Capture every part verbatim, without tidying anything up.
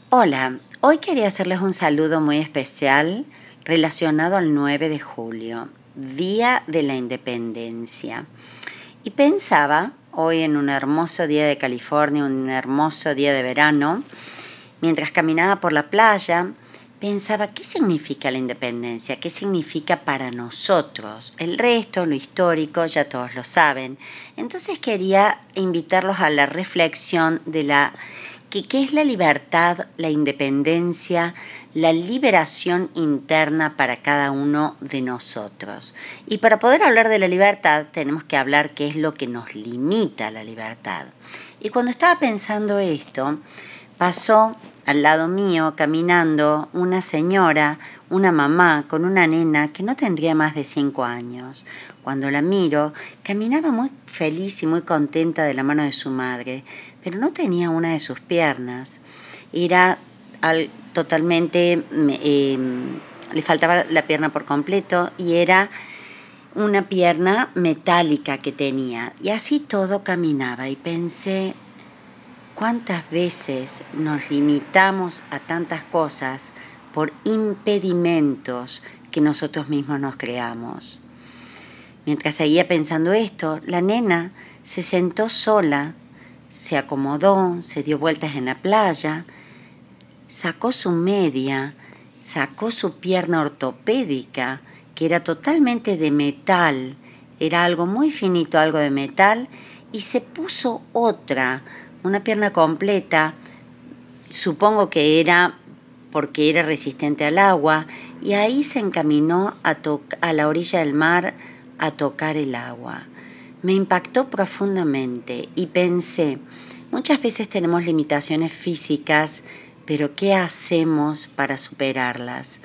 Hola, hoy quería hacerles un saludo muy especial relacionado al nueve de julio, Día de la Independencia. Y pensaba, hoy en un hermoso día de California, un hermoso día de verano, mientras caminaba por la playa, pensaba qué significa la independencia, qué significa para nosotros. El resto, lo histórico, ya todos lo saben. Entonces quería invitarlos a la reflexión de la que qué es la libertad, la independencia, la liberación interna para cada uno de nosotros. Y para poder hablar de la libertad tenemos que hablar qué es lo que nos limita la libertad. Y cuando estaba pensando esto, pasó al lado mío caminando una señora, una mamá con una nena que no tendría más de cinco años. Cuando la miro, caminaba muy feliz y muy contenta de la mano de su madre, pero no tenía una de sus piernas. Era al, totalmente, eh, le faltaba la pierna por completo y era una pierna metálica que tenía. Y así todo caminaba y pensé, ¿cuántas veces nos limitamos a tantas cosas por impedimentos que nosotros mismos nos creamos? Mientras seguía pensando esto, la nena se sentó sola, se acomodó, se dio vueltas en la playa, sacó su media, sacó su pierna ortopédica, que era totalmente de metal, era algo muy finito, algo de metal, y se puso otra, una pierna completa, supongo que era porque era resistente al agua, y ahí se encaminó a, to- a la orilla del mar a tocar el agua. Me impactó profundamente y pensé, muchas veces tenemos limitaciones físicas, pero ¿qué hacemos para superarlas?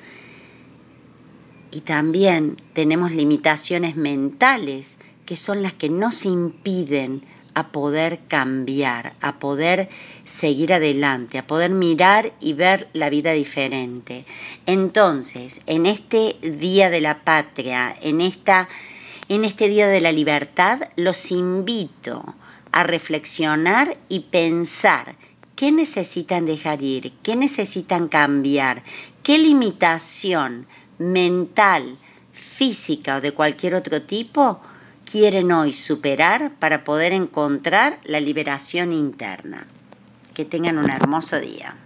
Y también tenemos limitaciones mentales, que son las que nos impiden a poder cambiar, a poder seguir adelante, a poder mirar y ver la vida diferente. Entonces, en este Día de la Patria, en, esta, en este Día de la Libertad, los invito a reflexionar y pensar qué necesitan dejar ir, qué necesitan cambiar, qué limitación mental, física o de cualquier otro tipo quieren hoy superar para poder encontrar la liberación interna. Que tengan un hermoso día.